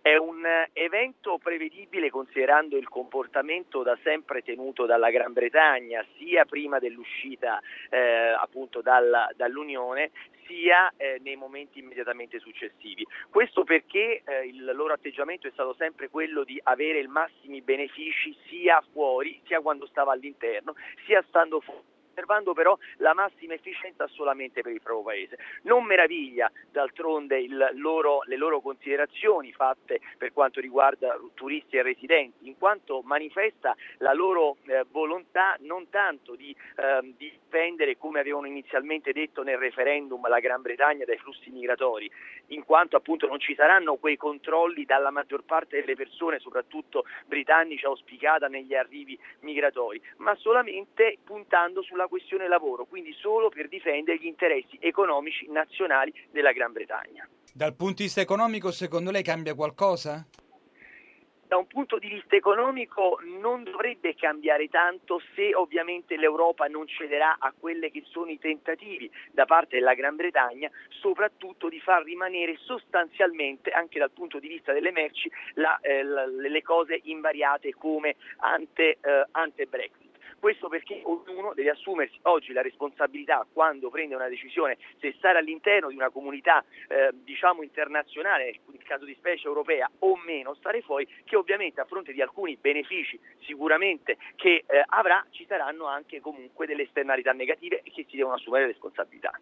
È un evento prevedibile considerando il comportamento da sempre tenuto dalla Gran Bretagna, sia prima dell'uscita appunto dall'Unione, sia nei momenti immediatamente successivi. Questo perché il loro atteggiamento è stato sempre quello di avere i massimi benefici sia fuori, sia quando stava all'interno, sia stando fuori, osservando però la massima efficienza solamente per il proprio paese. Non meraviglia d'altronde le loro considerazioni fatte per quanto riguarda turisti e residenti, in quanto manifesta la loro volontà non tanto di difendere, come avevano inizialmente detto nel referendum, la Gran Bretagna dai flussi migratori, in quanto appunto non ci saranno quei controlli dalla maggior parte delle persone, soprattutto britannici, auspicata negli arrivi migratori, ma solamente puntando sulla questione lavoro, quindi solo per difendere gli interessi economici nazionali della Gran Bretagna. Dal punto di vista economico, secondo lei cambia qualcosa? Da un punto di vista economico non dovrebbe cambiare tanto se ovviamente l'Europa non cederà a quelli che sono i tentativi da parte della Gran Bretagna, soprattutto di far rimanere sostanzialmente, anche dal punto di vista delle merci, le cose invariate come ante Brexit. Questo perché ognuno deve assumersi oggi la responsabilità, quando prende una decisione, se stare all'interno di una comunità internazionale, nel caso di specie europea, o meno stare fuori, che ovviamente a fronte di alcuni benefici sicuramente che avrà, ci saranno anche comunque delle esternalità negative e che si devono assumere responsabilità.